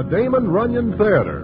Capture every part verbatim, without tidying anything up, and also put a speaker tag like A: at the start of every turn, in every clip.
A: the Damon Runyon Theater.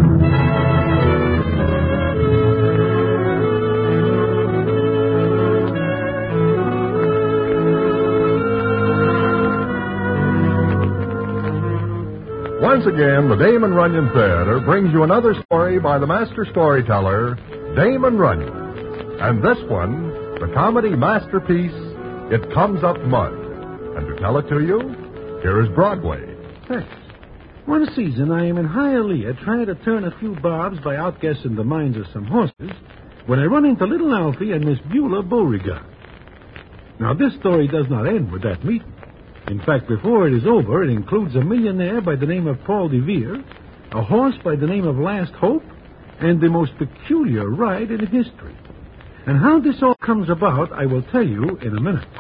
A: Once again, the Damon Runyon Theater brings you another story by the master storyteller, Damon Runyon. And this one, the comedy masterpiece, It Comes Up Mud. And to tell it to you, here is Broadway.
B: Thanks. One season, I am in Hialeah trying to turn a few bobs by outguessing the minds of some horses when I run into little Alfie and Miss Beulah Beauregard. Now, this story does not end with that meeting. In fact, before it is over, it includes a millionaire by the name of Paul Devere, a horse by the name of Last Hope, and the most peculiar ride in history. And how this all comes about, I will tell you in a minute.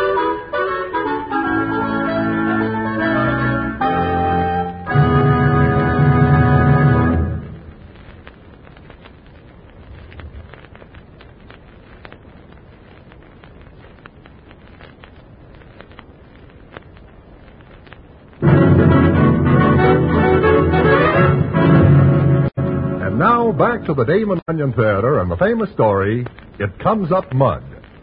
A: Now, back to the Damon Runyon Theater and the famous story, It Comes Up Mud.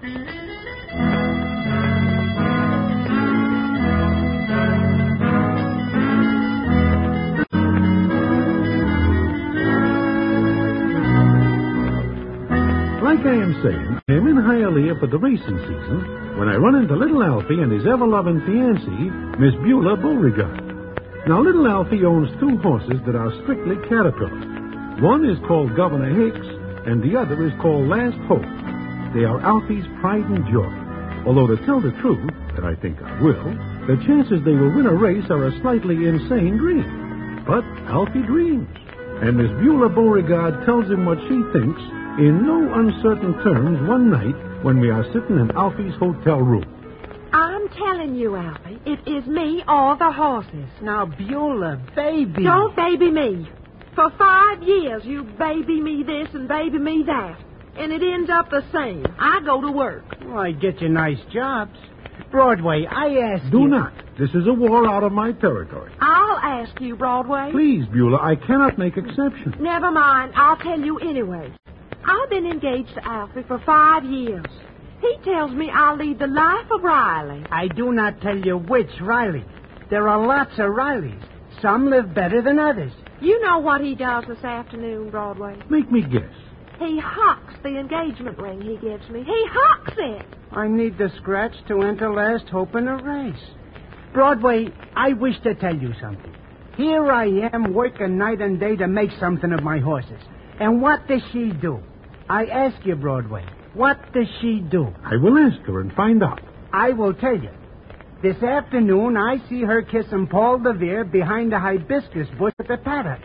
B: Like I am saying, I am in Hialeah for the racing season when I run into little Alfie and his ever-loving fiancée, Miss Beulah Beauregard. Now, little Alfie owns two horses that are strictly Caterpillars. One is called Governor Hicks, and the other is called Last Hope. They are Alfie's pride and joy. Although, to tell the truth, and I think I will, the chances they will win a race are a slightly insane dream. But Alfie dreams. And Miss Beulah Beauregard tells him what she thinks in no uncertain terms one night when we are sitting in Alfie's hotel room.
C: I'm telling you, Alfie, it is me or the horses.
D: Now, Beulah, baby.
C: Don't baby me. For five years, you baby me this and baby me that. And it ends up the same. I go to work.
D: Well, I get you nice jobs. Broadway, I ask
B: Do
D: you...
B: Do not. This is a war out of my territory.
C: I'll ask you, Broadway.
B: Please, Beulah, I cannot make exceptions.
C: Never mind. I'll tell you anyway. I've been engaged to Alfie for five years. He tells me I'll lead the life of Riley.
D: I do not tell you which Riley. There are lots of Rileys. Some live better than others.
C: You know what he does this afternoon, Broadway.
B: Make me guess.
C: He hawks the engagement ring he gives me. He hawks it.
D: I need the scratch to enter Last Hope in a race. Broadway, I wish to tell you something. Here I am working night and day to make something of my horses. And what does she do? I ask you, Broadway, what does she do?
B: I will ask her and find out.
D: I will tell you. This afternoon, I see her kissing Paul Devere behind a hibiscus bush at the paddock.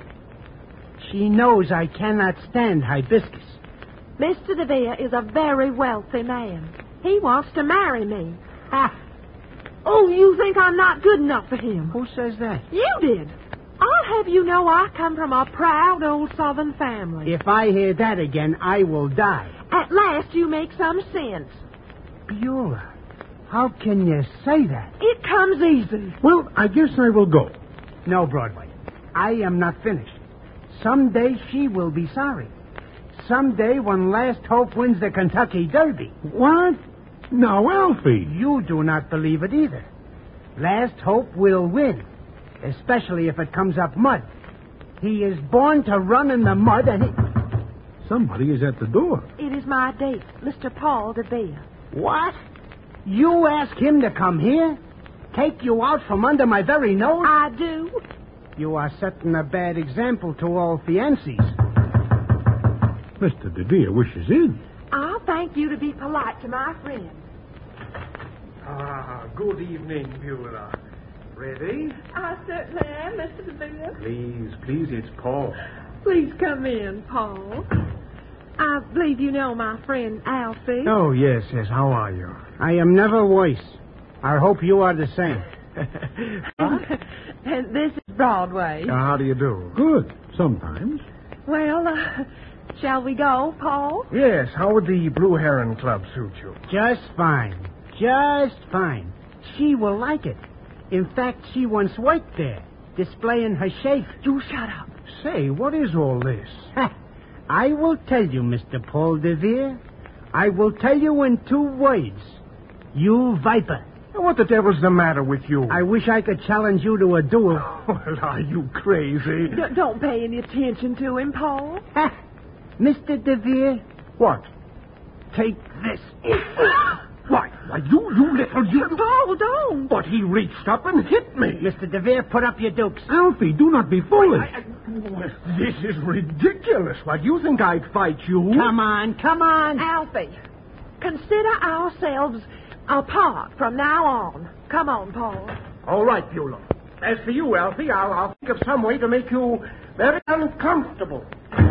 D: She knows I cannot stand hibiscus.
C: Mister Devere is a very wealthy man. He wants to marry me.
D: Ha!
C: Oh, you think I'm not good enough for him?
D: Who says that?
C: You did. I'll have you know I come from a proud old Southern family.
D: If I hear that again, I will die.
C: At last you make some sense.
D: Beulah. How can you say that?
C: It comes easy.
B: Well, I guess I will go.
D: No, Broadway. I am not finished. Someday she will be sorry. Someday when Last Hope wins the Kentucky Derby.
B: What? No, Alfie.
D: You do not believe it either. Last Hope will win, especially if it comes up mud. He is born to run in the mud and he...
B: Somebody is at the door.
C: It is my date, Mister Paul Devere.
D: What? You ask him to come here? Take you out from under my very nose?
C: I do.
D: You are setting a bad example to all fiancés.
B: Mister Devere wishes in.
C: I'll thank you to be polite to my friend.
E: Ah, good evening, Beulah. Ready?
C: I certainly am, Mister Devere.
E: Please, please, it's Paul.
C: Please come in, Paul. I believe you know my friend Alfie.
E: Oh, yes, yes. How are you?
D: I am never worse. I hope you are the same.
C: and, and this is Broadway.
E: Uh, how do you do?
B: Good, sometimes.
C: Well, uh, shall we go, Paul?
E: Yes, how would the Blue Heron Club suit you?
D: Just fine. Just fine. She will like it. In fact, she once worked there. displaying her shape.
C: You shut up.
E: Say, what is all this?
D: I will tell you, Mister Paul Devere. I will tell you in two words. You viper.
E: What the devil's the matter with you?
D: I wish I could challenge you to a duel.
E: Well, are you crazy?
C: D- don't pay any attention to him, Paul.
D: Mister Devere,
E: What?
D: take this.
E: Why, why, you, you little... You,
C: Paul, don't.
E: But he reached up and hit me.
D: Mister Devere, put up your dukes.
B: Alfie, do not be foolish.
E: I, I, well, this is ridiculous. Why, do you think I'd fight you?
D: Come on, come on.
C: Alfie, consider ourselves apart from now on. Come on, Paul.
E: All right, Beulah. As for you, Alfie, I'll, I'll think of some way to make you very uncomfortable.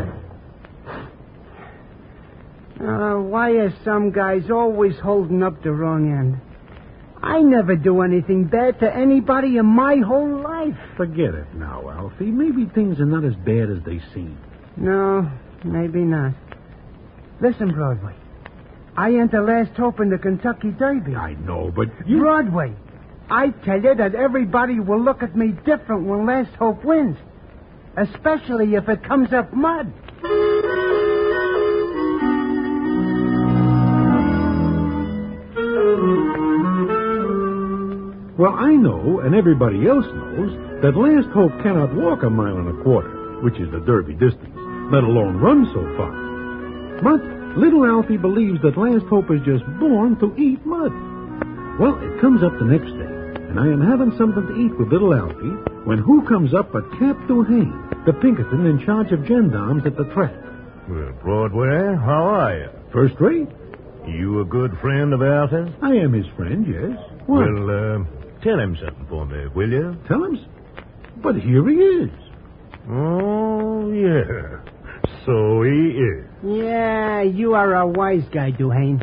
D: Uh, why are some guys always holding up the wrong end? I never do anything bad to anybody in my whole life.
B: Forget it now, Alfie. Maybe things are not as bad as they seem.
D: No, maybe not. Listen, Broadway. I enter last hope in the Kentucky Derby.
B: I know, but you...
D: Broadway, I tell you that everybody will look at me different when last hope wins. Especially if it comes up mud.
B: Well, I know, and everybody else knows, that Last Hope cannot walk a mile and a quarter, which is the Derby distance, let alone run so far. But little Alfie believes that Last Hope is just born to eat mud. Well, it comes up the next day, and I am having something to eat with little Alfie, when who comes up but Cap Duhane, the Pinkerton in charge of gendarmes at the track.
F: Well, Broadway, how are you?
B: First rate.
F: You a good friend of Alfie's?
B: I am his friend, yes. What?
F: Well, uh, tell him something for me, will you?
B: Tell him. But here he is.
F: Oh, yeah. So he is.
D: Yeah, you are a wise guy, Duhane.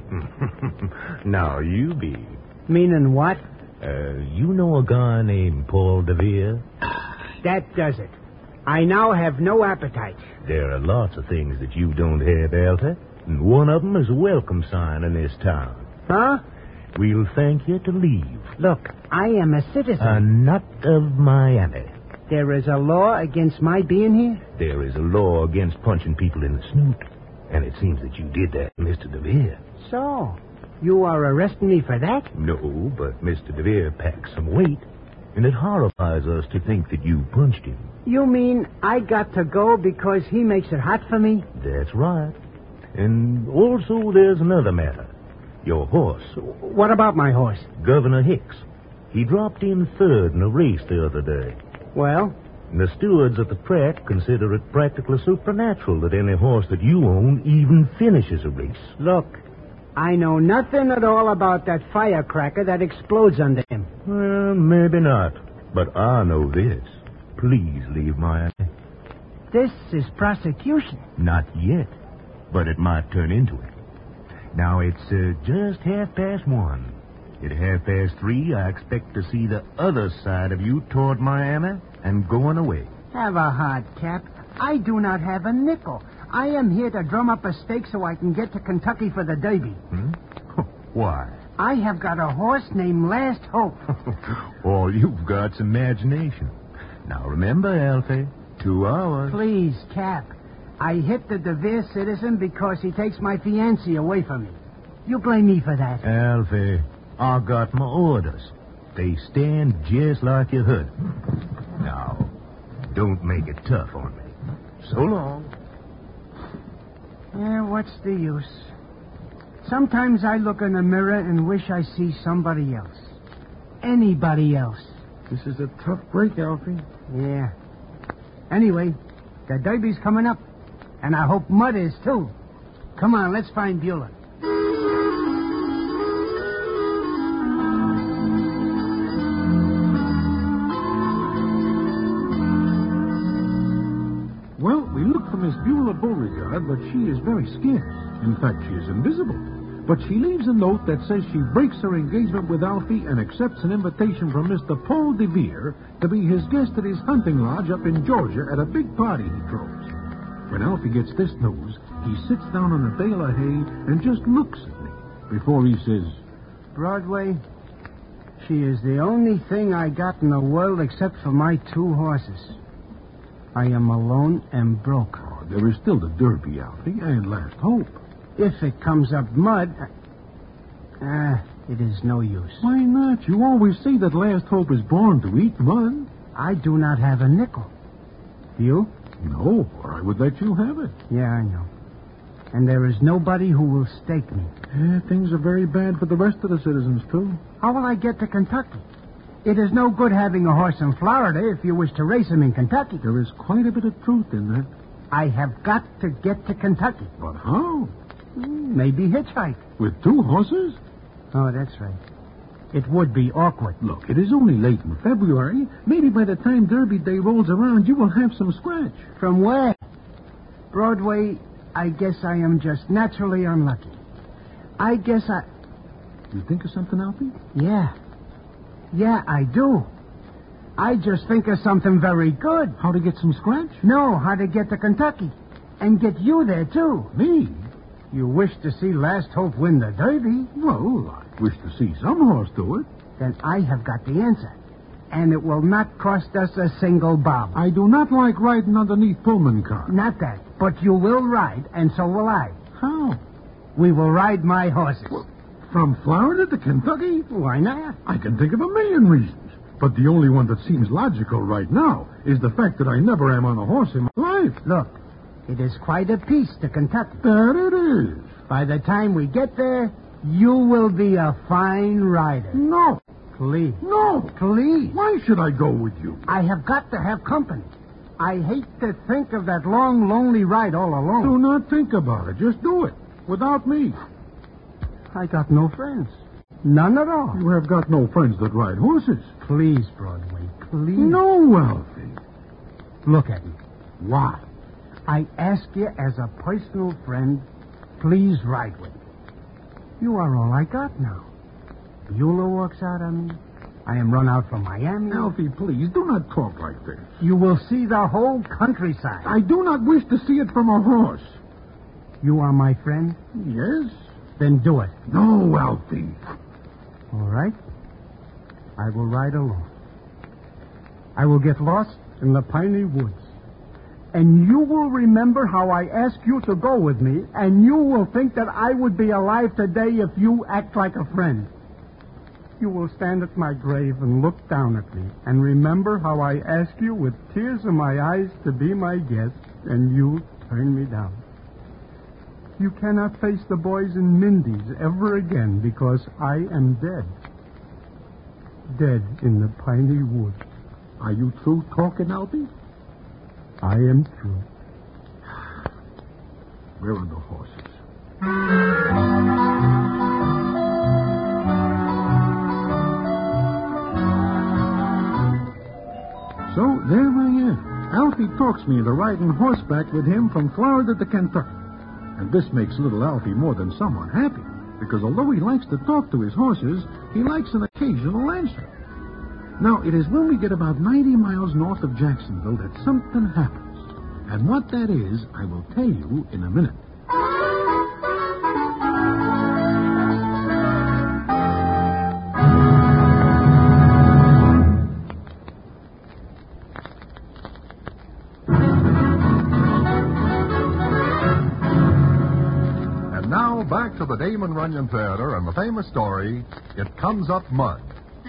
F: Now, you be.
D: Meaning what?
F: Uh, you know a guy named Paul Devere?
D: That does it. I now have no appetite.
F: There are lots of things that you don't have, Alfie, and one of them is a welcome sign in this town.
D: Huh?
F: We'll thank you to leave.
D: Look, I am a citizen.
F: Uh, not of Miami.
D: There is a law against my being here?
F: There is a law against punching people in the snoot, and it seems that you did that, Mister Devere.
D: So, you are arresting me for that?
F: No, but Mister Devere packs some weight, and it horrifies us to think that you punched him.
D: You mean I got to go because he makes it hot for me?
F: That's right. And also there's another matter. Your horse.
D: What about my horse?
F: Governor Hicks. He dropped in third in a race the other day.
D: Well?
F: And the stewards at the track consider it practically supernatural that any horse that you own even finishes a race.
D: Look, I know nothing at all about that firecracker that explodes under him.
F: Well, maybe not. But I know this. Please leave Miami.
D: This is prosecution.
F: Not yet, but it might turn into it. Now, it's uh, just half past one. At half past three, I expect to see the other side of you toward Miami and going away.
D: Have a heart, Cap. I do not have a nickel. I am here to drum up a stake so I can get to Kentucky for the Derby.
F: Hmm? Why?
D: I have got a horse named Last Hope.
F: All you've got's imagination. Now, remember, Alfie, two hours.
D: Please, Cap. I hit the Devere citizen because he takes my fiancée away from me. You blame me for that.
F: Alfie, I got my orders. They stand just like you heard. Now, don't make it tough on me. So long.
D: Yeah, what's the use? Sometimes I look in the mirror and wish I see somebody else. Anybody else.
B: This is a tough break, Alfie.
D: Yeah. Anyway, the Derby's coming up. And I hope Mud is, too. Come on, let's find Beulah.
B: Well, we look for Miss Beulah Beauregard, but she is very scarce. In fact, she is invisible. But she leaves a note that says she breaks her engagement with Alfie and accepts an invitation from Mister Paul Devere to be his guest at his hunting lodge up in Georgia at a big party he throws. When Alfie gets this news, he sits down on a bale of hay and just looks at me before he says,
D: Broadway, She is the only thing I got in the world except for my two horses. I am alone and broke.
B: Oh, there is still the Derby, Alfie, and Last Hope.
D: If it comes up mud, ah, it is no use.
B: Why not? You always say that Last Hope is born to eat mud.
D: I do not have a nickel. You?
B: No, or I would let you have it.
D: Yeah, I know. And there is nobody who will stake me.
B: Yeah, things are very bad for the rest of the citizens, too.
D: How will I get to Kentucky? It is no good having a horse in Florida if you wish to race him in Kentucky.
B: There is quite a bit of truth in that.
D: I have got to get to Kentucky.
B: But how?
D: Maybe hitchhike.
B: With two horses?
D: Oh, that's right. It would be awkward.
B: Look, it is only late in February. Maybe by the time Derby Day rolls around, you will have some scratch.
D: From where? Broadway, I guess I am just naturally unlucky. I guess I...
B: You think of something, Alfie?
D: Yeah. Yeah, I do. I just think of something very good.
B: How to get some scratch?
D: No, how to get to Kentucky. And get you there, too.
B: Me?
D: You wish to see Last Hope win the Derby?
B: Well, I wish to see some horse do it.
D: Then I have got the answer. And it will not cost us a single bob.
B: I do not like riding underneath Pullman cars.
D: Not that, but you will ride, and so will I.
B: How?
D: We will ride my horses.
B: Well, from Florida to Kentucky?
D: Why not?
B: I can think of a million reasons. But the only one that seems logical right now is the fact that I never am on a horse in my life.
D: Look, it is quite a piece to Kentucky.
B: That it is.
D: By the time we get there, you will be a fine rider.
B: No.
D: Please.
B: No.
D: Please.
B: Why should I go with you?
D: I have got to have company. I hate to think of that long, lonely ride all alone.
B: Do not think about it. Just do it. Without me.
D: I got no friends. None at all.
B: You have got no friends that ride horses.
D: Please, Broadway, please.
B: No, Alfie.
D: Look at me.
B: Why?
D: I ask you as a personal friend, please ride with me. You are all I got now. Beulah walks out on me. I am run out from Miami.
B: Alfie, please, do not talk like this.
D: You will see the whole countryside.
B: I do not wish to see it from a horse.
D: You are my friend?
B: Yes?
D: Then do it.
B: No, Alfie.
D: All right. I will ride alone. I will get lost in the piney woods. And you will remember how I asked you to go with me, and you will think that I would be alive today if you act like a friend. You will stand at my grave and look down at me and remember how I asked you with tears in my eyes to be my guest, and you turned me down. You cannot face the boys in Mindy's ever again because I am dead. Dead in the piney woods.
B: Are you through talking, Alfie?
D: I am through.
B: Where are the horses? So, there I am. Alfie talks me into riding horseback with him from Florida to Kentucky. And this makes little Alfie more than somewhat happy, because although he likes to talk to his horses, he likes an occasional answer. Now, it is when we get about ninety miles north of Jacksonville that something happens. And what that is, I will tell you in a minute.
A: Back to the Damon Runyon Theater and the famous story, It Comes Up Mud.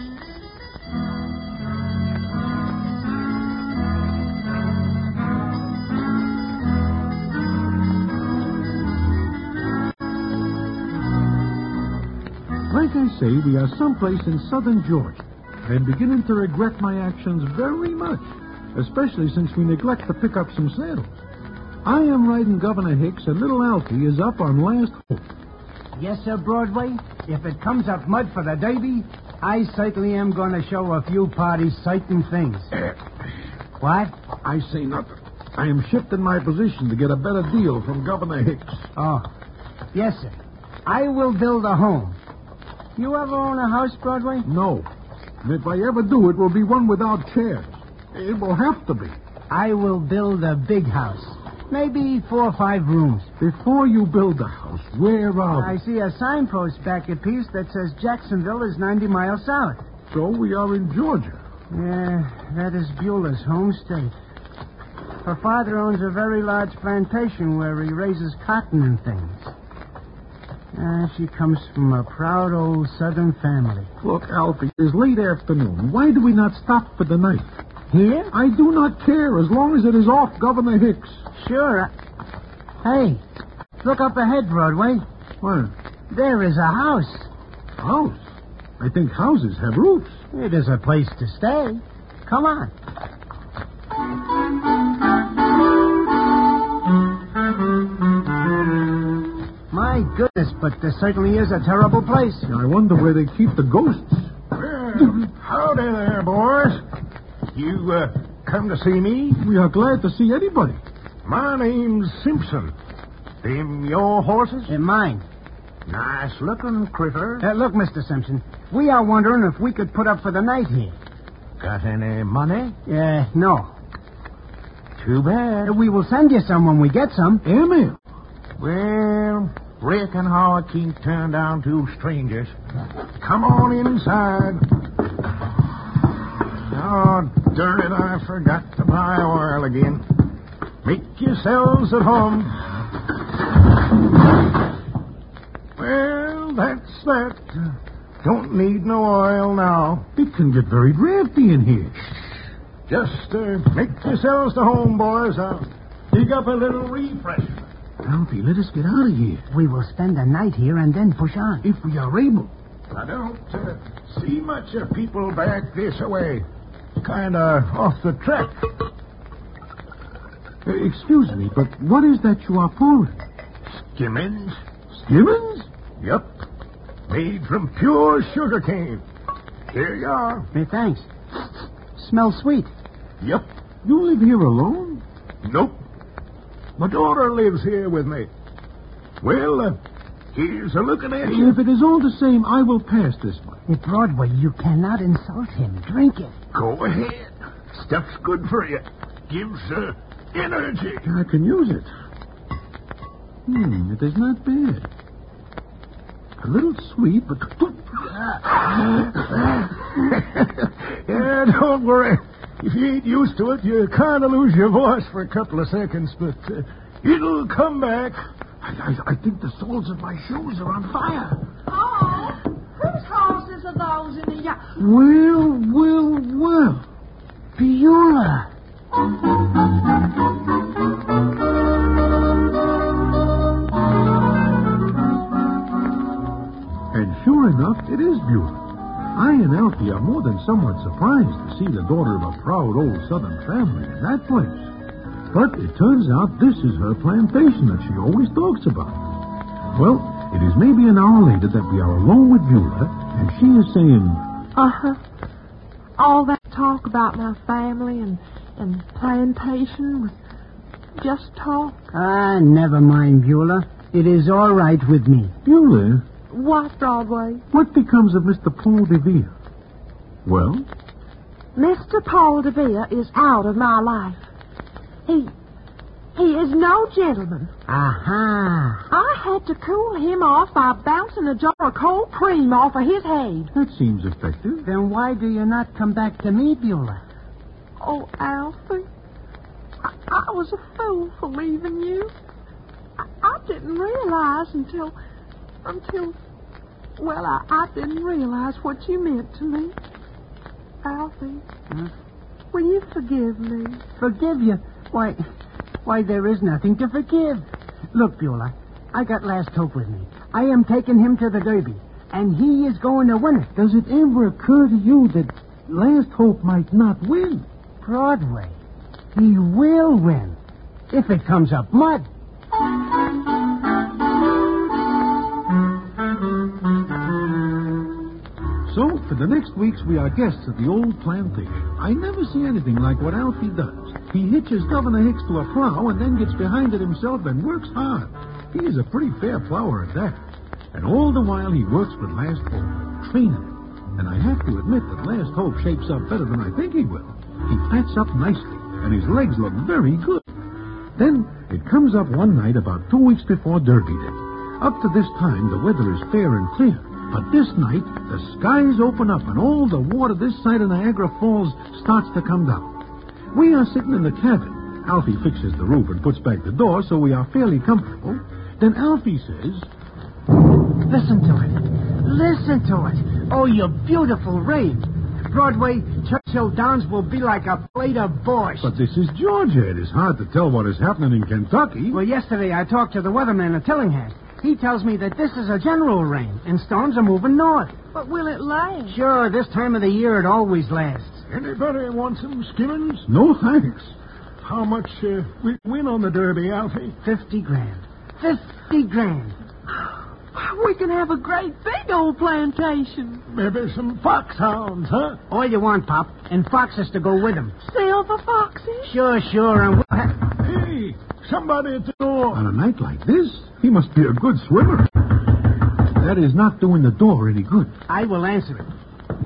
B: Like I say, we are someplace in southern Georgia. I am beginning to regret my actions very much, especially since we neglect to pick up some saddles. I am riding Governor Hicks, and little Alfie is up on Last Hope.
D: Yes, sir, Broadway. If it comes up mud for the Derby, I certainly am going to show a few parties certain things. What?
B: I say nothing. I am shifting my position to get a better deal from Governor Hicks.
D: Oh, yes, sir. I will build a home. You ever own a house, Broadway?
B: No. And if I ever do, it will be one without chairs. It will have to be.
D: I will build a big house. Maybe four or five rooms.
B: Before you build the house, where are
D: I
B: we?
D: see a signpost back at piece that says Jacksonville is ninety miles south.
B: So we are in Georgia.
D: Yeah, that is Beulah's home state. Her father owns a very large plantation where he raises cotton and things. Uh, she comes from a proud old southern family.
B: Look, Alfie, it is late afternoon. Why do we not stop for the night?
D: Here?
B: I do not care as long as it is off Governor Hicks.
D: Sure. Hey, look up ahead, Broadway.
B: What?
D: There is a house.
B: House? I think houses have roofs.
D: It is a place to stay. Come on. My goodness, but this certainly is a terrible place.
B: I wonder where they keep the ghosts.
F: Well, howdy there, boys. You, uh, come to see me?
B: We are glad to see anybody.
F: My name's Simpson. Them your horses?
D: And mine.
F: Nice-looking critter.
D: Uh, look, Mister Simpson, we are wondering if we could put up for the night here.
F: Got any money?
D: Uh, no.
F: Too bad.
D: Uh, we will send you some when we get some.
B: Amen.
F: Well, reckon how I can't turn down two strangers. Come on inside. Oh, darn it, I forgot to buy oil again. Make yourselves at home. Well, that's that. Don't need no oil now.
B: It can get very drafty in here.
F: Just uh, make yourselves to home, boys. I'll dig up a little refreshment.
B: Alfie, let us get out of here.
D: We will spend the night here and then push on.
B: If we are able.
F: I don't uh, see much of people back this way. Kind of off the track.
B: Uh, excuse me, but what is that you are pouring?
F: Skimmins?
B: Skimmins?
F: Yep. Made from pure sugar cane. Here you are.
D: Hey, thanks. Smells sweet.
F: Yep.
B: You live here alone?
F: Nope. My daughter lives here with me. Well, uh, here's a looking at you.
B: If it is all the same, I will pass this one.
D: Hey, Broadway, you cannot insult him. Drink it.
F: Go ahead. Stuff's good for you. Gives uh, energy.
B: I can use it. Hmm, it is not bad. A little sweet, but...
F: Yeah, don't worry. If you ain't used to it, you kind of lose your voice for a couple of seconds, but uh, it'll come back.
B: I, I, I think the soles of my shoes are on fire.
C: Oh, whose horses are those in the yard?
B: Well, well, well.
D: Beulah.
B: And sure enough, it is Beulah. I and Alfie are more than somewhat surprised to see the daughter of a proud old southern family in that place. But it turns out this is her plantation that she always talks about. Well, it is maybe an hour later that we are alone with Beulah, and she is saying,
C: Uh-huh. All that talk about my family and, and plantation was just talk.
D: Ah, never mind, Beulah. It is all right with me.
B: Beulah,
C: What, Broadway?
B: what becomes of Mister Paul DeVere? Well?
C: Mister Paul DeVere is out of my life. He, he is no gentleman.
D: Aha.
C: I had to cool him off by bouncing a jar of cold cream off of his head.
B: That seems effective.
D: Then why do you not come back to me, Beulah?
C: Oh, Alfie, I, I was a fool for leaving you. I, I didn't realize until, until, well, I, I didn't realize what you meant to me. Alfie,
D: Huh?
C: will you forgive me?
D: Forgive you? Why, why, there is nothing to forgive. Look, Beulah, I got Last Hope with me. I am taking him to the Derby, and he is going to win it.
B: Does it ever occur to you that Last Hope might not win?
D: Broadway, he will win, if it comes up mud.
B: So, for the next weeks, we are guests at the old plantation. I never see anything like what Alfie does. He hitches Governor Hicks to a plow and then gets behind it himself and works hard. He is a pretty fair plower at that. And all the while, he works with Last Hope, training him. And I have to admit that Last Hope shapes up better than I think he will. He fats up nicely, and his legs look very good. Then, it comes up one night about two weeks before Derby Day. Up to this time, the weather is fair and clear. But this night, the skies open up and all the water this side of Niagara Falls starts to come down. We are sitting in the cabin. Alfie fixes the roof and puts back the door so we are fairly comfortable. Then Alfie says,
D: Listen to it. Listen to it. Oh, you beautiful rain. Broadway, Churchill Downs will be like a plate of borscht.
B: But this is Georgia. It is hard to tell what is happening in Kentucky.
D: Well, yesterday I talked to the weatherman at Tillinghast. He tells me that this is a general rain, and storms are moving north.
C: But will it last?
D: Sure, this time of the year it always lasts.
G: Anybody want some skimmings?
B: No thanks.
G: How much uh, we win on the Derby, Alfie?
D: Fifty grand. Fifty grand.
C: We can have a great big old plantation.
G: Maybe some foxhounds, huh?
D: All you want, Pop, and foxes to go with them.
C: Silver foxes?
D: Sure, sure, and we'll have...
G: Hey, somebody at the door.
B: On a night like this, he must be a good swimmer. That is not doing the door any good.
D: I will answer it.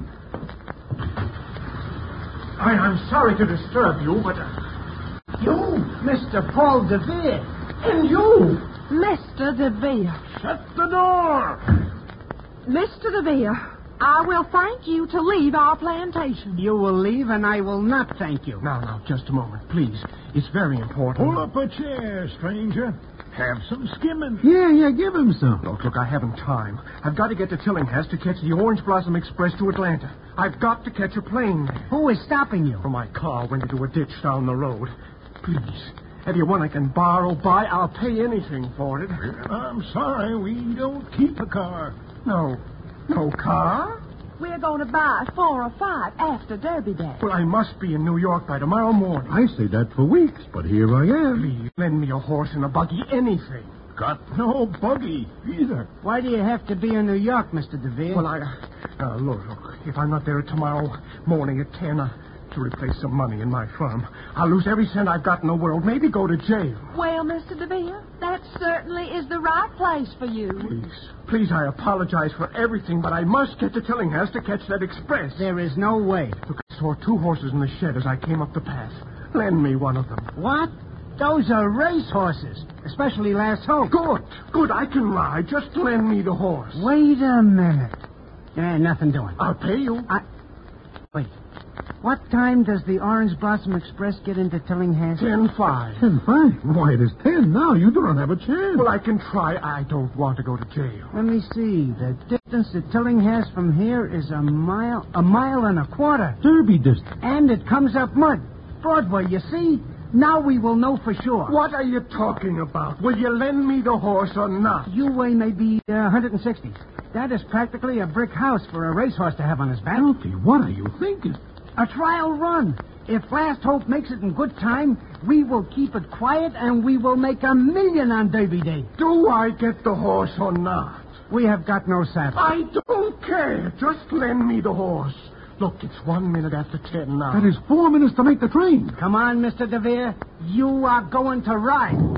E: I, I'm sorry to disturb you, but... Uh, you,
D: Mister Paul DeVere.
E: and you...
C: Mister DeVere.
G: Shut the door.
C: Mister DeVere, I will thank you to leave our plantation.
D: You will leave, and I will not thank you.
E: Now, now, just a moment, please. It's very important.
G: Pull up a chair, stranger. Have some skimming.
B: Yeah, yeah, give him some.
E: Look, look, I haven't time. I've got to get to Tillinghast to catch the Orange Blossom Express to Atlanta. I've got to catch a plane there.
D: Who is stopping you?
E: Oh, my car went into a ditch down the road. Please, have you one I can borrow, buy? I'll pay anything for it.
G: I'm sorry, we don't keep a car.
E: No, no car?
C: We're going to buy four or five after Derby Day.
E: Well, I must be in New York by tomorrow morning.
B: I say that for weeks, but here I am.
E: Please, lend me a horse and a buggy, anything.
G: Got no buggy either.
D: Why do you have to be in New York, Mister DeVere?
E: Well, I... Uh, look, look, if I'm not there tomorrow morning at ten... Uh, to replace some money in my firm, I'll lose every cent I've got in the world, maybe go to jail.
C: Well, Mister DeVere, that certainly is the right place for you.
E: Please, please, I apologize for everything, but I must get to Tillinghast to catch that express.
D: There is no way.
E: Look, I saw two horses in the shed as I came up the path. Lend me one of them.
D: What? Those are race horses, especially Last Hope.
E: Good, good, I can ride. Just lend me the horse.
D: Wait a minute. There ain't nothing doing.
E: I'll pay you.
D: I... Wait. What time does the Orange Blossom Express get into Tillinghast?
E: Ten five.
B: Ten five? Why, it is ten now. You don't have a chance.
E: Well, I can try. I don't want to go to jail.
D: Let me see. The distance to Tillinghast from here is a mile, a mile and a quarter.
B: Derby distance.
D: And it comes up mud. Broadway, you see? Now we will know for sure.
E: What are you talking about? Will you lend me the horse or not?
D: You weigh maybe uh, one hundred sixty. That is practically a brick house for a racehorse to have on his back.
B: Alfie, what are you thinking?
D: A trial run. If Last Hope makes it in good time, we will keep it quiet and we will make a million on Derby Day.
E: Do I get the horse or not?
D: We have got no saddle.
E: I don't care. Just lend me the horse. Look, it's one minute after ten now.
B: That is four minutes to make the train.
D: Come on, Mister DeVere. You are going to ride.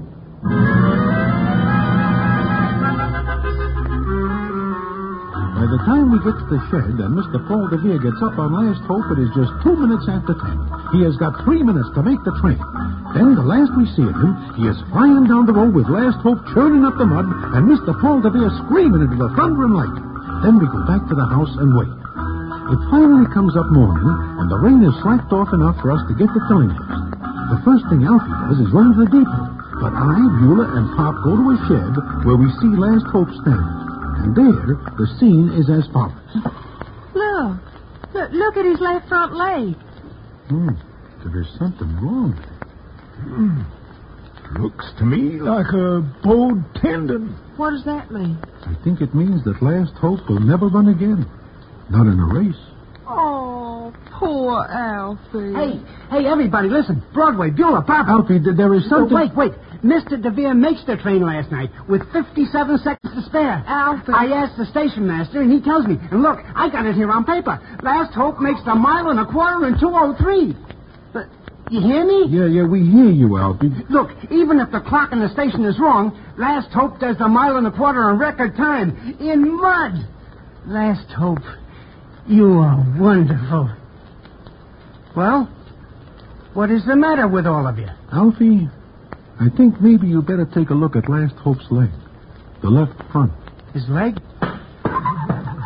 B: By the time we get to the shed and Mister Paul DeVere gets up on Last Hope, it is just two minutes after ten. He has got three minutes to make the train. Then, the last we see of him, he is flying down the road with Last Hope churning up the mud and Mister Paul DeVere screaming into the thunder and lightning. Then we go back to the house and wait. It finally comes up morning, and the rain has slacked off enough for us to get to Tillinghast. The first thing Alfie does is run to the depot. But I, Beulah, and Pop go to a shed where we see Last Hope stand. And there, the scene is as follows.
C: Look. Look, look at his left front leg.
B: Hmm. There is something wrong.
G: Hmm. Looks to me like a bowed tendon.
C: What does that mean?
B: I think it means that Last Hope will never run again. Not in a race.
C: Oh, poor Alfie.
D: Hey, hey, everybody, listen. Broadway, Beulah, Pop.
B: Alfie, there is something...
D: Oh, wait, wait. Mister DeVere makes the train last night with fifty-seven seconds to spare.
C: Alfie.
D: I asked the station master, and he tells me. And look, I got it here on paper. Last Hope makes a mile and a quarter in two oh three. But, you hear me?
B: Yeah, yeah, we hear you, Alfie.
D: Look, even if the clock in the station is wrong, Last Hope does the mile and a quarter in record time. In mud. Last Hope, you are wonderful. Well, what is the matter with all of you?
B: Alfie, I think maybe you better take a look at Last Hope's leg. The left front.
D: His leg?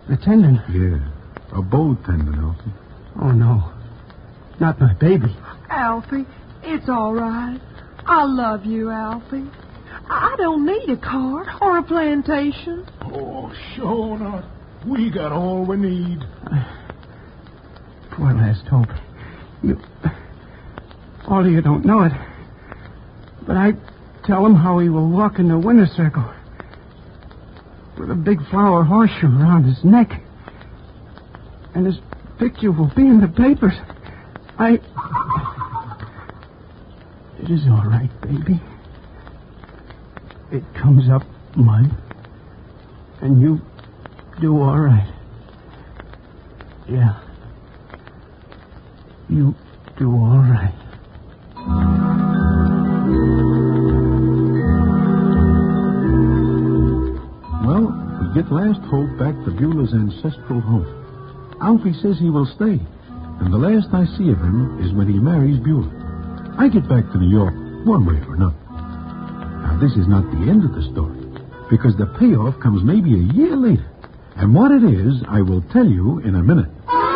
D: The tendon?
B: Yeah, a bowed tendon, Alfie.
D: Oh, no. Not my baby.
C: Alfie, it's all right. I love you, Alfie. I don't need a cart or a plantation.
G: Oh, sure not. We got all we need.
D: Poor Last Hope. You... All of you don't know it, but I tell him how he will walk in the winter circle with a big flower horseshoe around his neck. And his picture will be in the papers. I... It is all right, baby. It comes up mud, and you do all right. Yeah. You do all right.
B: Well, we get Last Hope back to Beulah's ancestral home. Alfie says he will stay, and the last I see of him is when he marries Beulah. I get back to New York, one way or another. Now, this is not the end of the story, because the payoff comes maybe a year later. And what it is, I will tell you in a minute.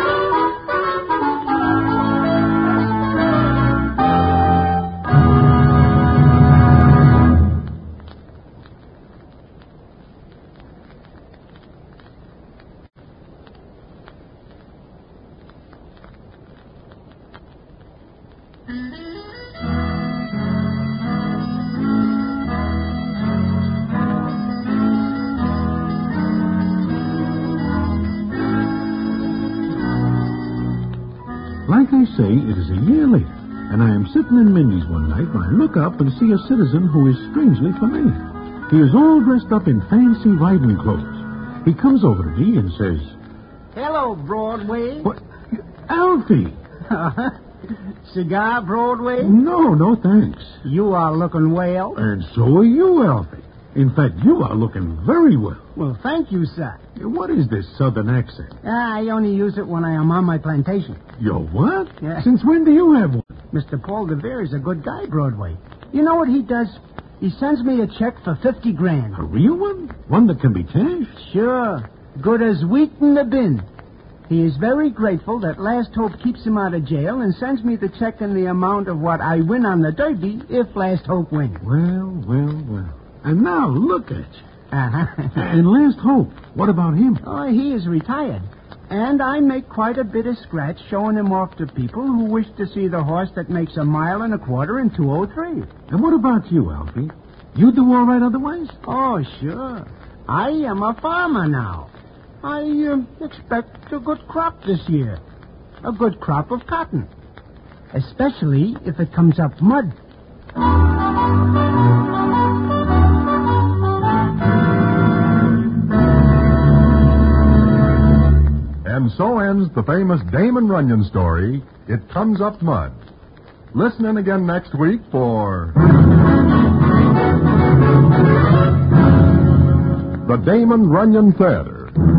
B: Like I say, it is a year later, and I am sitting in Mindy's one night when I look up and see a citizen who is strangely familiar. He is all dressed up in fancy riding clothes. He comes over to me and says,
D: Hello, Broadway.
B: "What? Alfie!"
D: Cigar, Broadway?
B: No, no, thanks.
D: You are looking well.
B: And so are you, Alfie. In fact, you are looking very well.
D: Well, thank you, sir.
B: What is this southern accent?
D: Ah, I only use it when I am on my plantation.
B: Your what?
D: Yeah.
B: Since when do you have one?
D: Mister Paul DeVere is a good guy, Broadway. You know what he does? He sends me a check for fifty grand.
B: A real one? One that can be cashed?
D: Sure. Good as wheat in the bin. He is very grateful that Last Hope keeps him out of jail and sends me the check in the amount of what I win on the Derby if Last Hope wins.
B: Well, well, well. And now look at you.
D: Uh-huh.
B: And Last Hope, what about him?
D: Oh, he is retired. And I make quite a bit of scratch showing him off to people who wish to see the horse that makes a mile and a quarter in two oh three.
B: And what about you, Alfie? You do all right otherwise?
D: Oh, sure. I am a farmer now. I uh, expect a good crop this year. A good crop of cotton. Especially if it comes up mud.
A: And so ends the famous Damon Runyon story, It Comes Up Mud. Listen in again next week for the Damon Runyon Theater.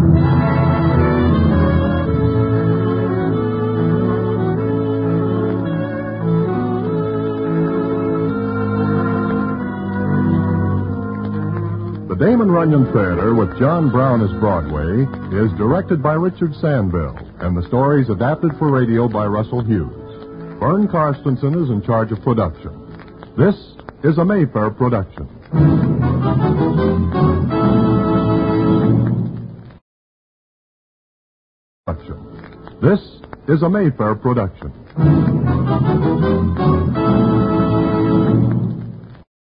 A: The Damon Runyon Theater with John Brown as Broadway is directed by Richard Sandville, and the story is adapted for radio by Russell Hughes. Vern Carstensen is in charge of production. This is a Mayfair production. This is a Mayfair production.